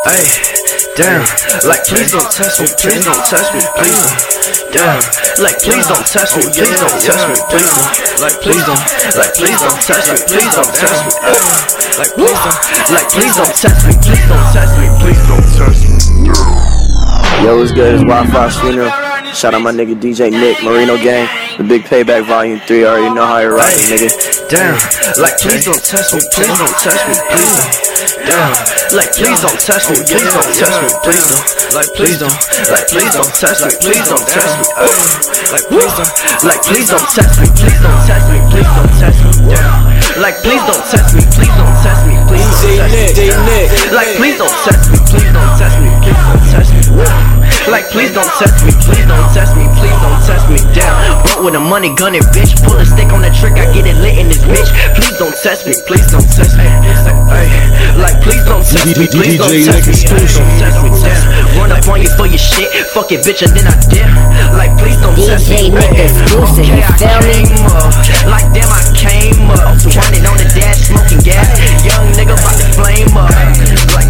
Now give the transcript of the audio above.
Hey, damn, like please don't test me, please don't test me, please don't. Damn, like please don't test me, please don't test me, please don't. Like please don't test me, please don't test me. Like please don't test me, please don't test me, please don't test me. Yo, what's good? It's Wi-Fi's funeral. Shout out my nigga DJ Nick, Marino Gang, The Big Payback Volume 3. Already know how you're riding, nigga. Damn, like please don't test me, please don't test me, please don't. Damn, like please don't test me, please don't test me, please don't. Like please don't test me, please don't test me. Like please don't test me, please don't test me, please don't test me. Like please don't test me, please don't test me, please don't test me. Like please don't test me, please don't test me, please don't test me. Like please don't test me, please don't test me, please don't test me. Down, brought with a money gunning bitch. Pull a stick on the trick, I get it lit in this bitch. Please don't test me, please don't test me. Like please don't test me, please don't test me, please don't test me. Run up on you for your shit, fuck it bitch and then I dip. Like please don't test me. DJ Nick exclusive, you feel me? Like damn I came up, running on the dash, smoking gas. Young nigga about to flame up. Like